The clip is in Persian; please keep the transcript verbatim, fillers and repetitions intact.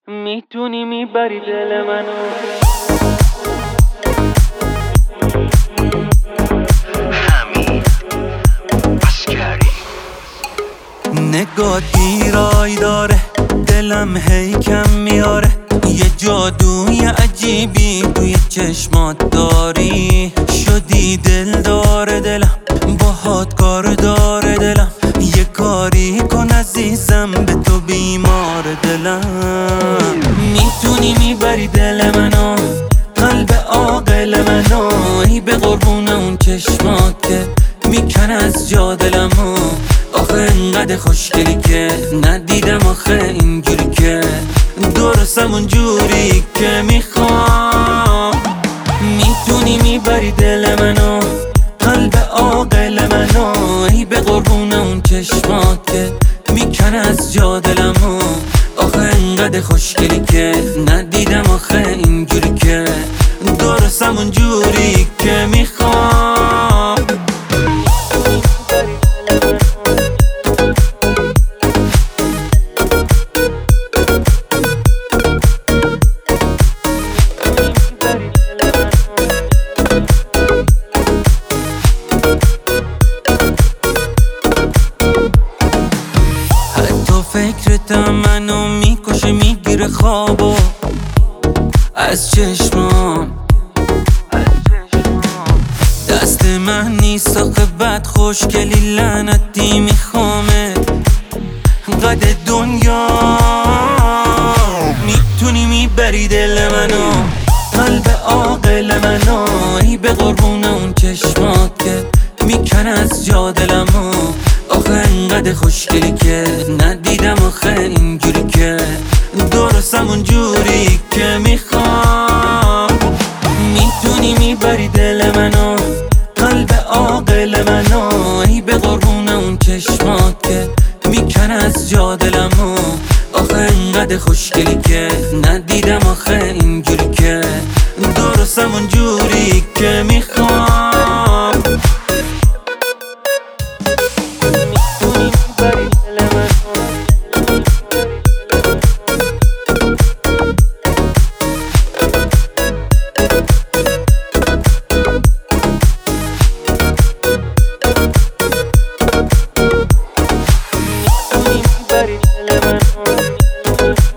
میتونی میبری دل منو. همین عسکری. نگاه دیرای داره، دلم هی کم میاره، یه جادوی عجیبی توی چشمات داری. شدی دل داره دلم، باهات کار داره دلم، یه کاری کن عزیزم، به تو بیمار دلم. میتونی میبری دل منو، قلب عاقل منو، ای به قربون اون چشمات که میکن از جا دلمو. آخه انقدر خوشگلی که ندیدم آخه اینجوری که درستم اونجوری که میخوام. میتونی میبری دل منو، قلب عاقل منو، ای به قربون اون چشمات که میکن از جا دلمو. آخه انقدر خوشگلی که ندیدم آخه اینجوری که درستم اونجوری که میخوام. فکرتم منو میکشه، میگیره خوابو از چشمام. دست من نیست آخه بد خوشگلی لعنتی میخوامه قد دنیا. میتونی میبری دل منو، قلب عاقل منو، ای به قربون اون چشمات که میکن از جا دلمو. آخه انقدر خوشگلی که ندیدم آخه اینجوری که درستم اونجوری که میخوام. میتونی میبری دل منو، قلب عاقل منو، ای به قربون اون چشمات که میکن از جا دلمو. آخه انقدر خوشگلی که ندیدم آخه اینجوری که درستم اونجوری که میخوام. میتونی میبری دل منو.